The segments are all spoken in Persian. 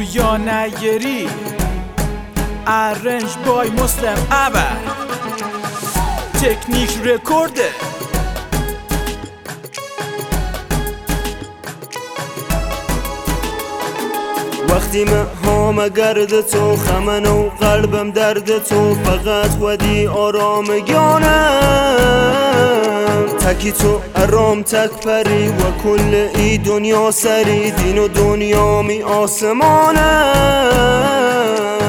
یا نیری ارنج بای مسلم ابر تکنیک رکورده. وقتی همه گرد تو خمن و قلبم درد تو فقط خودی آرام گیانم تکی تو ارام تک پری و کل ای دنیا سری دین و دنیا می آسمانم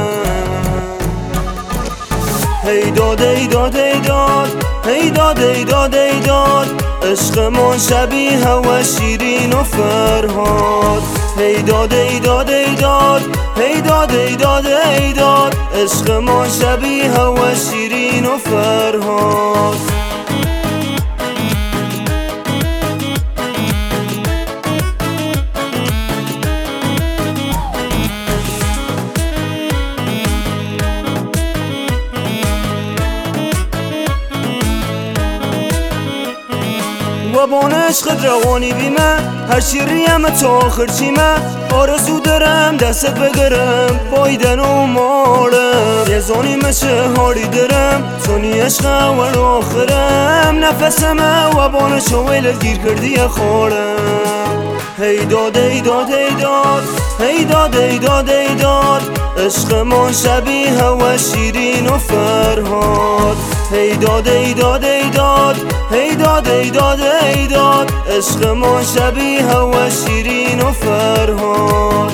هی داد ای داد ای داد هی داد ای داد ای داد عشقمان شبیه و شیرین و فرهاد هی داد ای داد ای داد هی داد ای داد ای داد عشقمان شبیه و شیرین و فرهاد و بان عشقت روانی بیمه هر شیریم تا آخر چیمه آرزو دارم دستت بگرم بایدن و مارم یه زانی مشه هاری دارم تونی عشق اول و آخرم نفسمه و بان شویلت گیر کردی خورم هی داد ای داد ای داد هی داد ای داد ای داد عشقمان شبیه و شیرین و فرهاد هی داد ای داد ای داد هی داد ای داد ای داد عشقمان شبیه و شیرین و فرهاد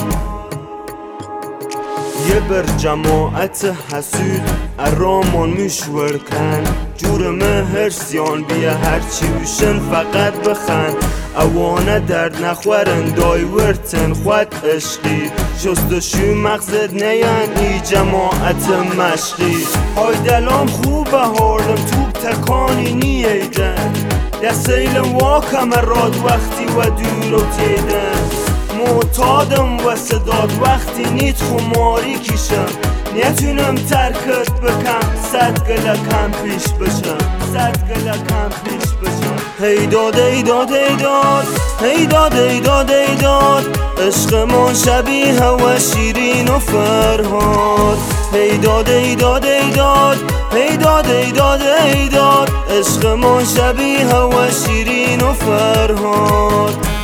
یه بر جماعت حسود ارامان مشور کن جورم هرسیان بیا هرچی بشن فقط بخند اوانه درد نخورن دایورتن خود عشقی شستشو مغزت نیان ای جماعت مشقی های دلام خوبه هاردم توب تکانی نییدن دستیل واکم راد وقتی و دور و تیدن معتادم و صداد وقتی نیت خماری کشم نتونم ترکت بکم صد گلکم پیش بشم صد گلکم پیش بشم هی داد ای داد ای داد هی داد ای داد ای داد عشقمان شبیه و شیرین و فرهاد هی داد ای داد ای داد هی داد ای داد ای داد عشقمان شبیه و شیرین و فرهاد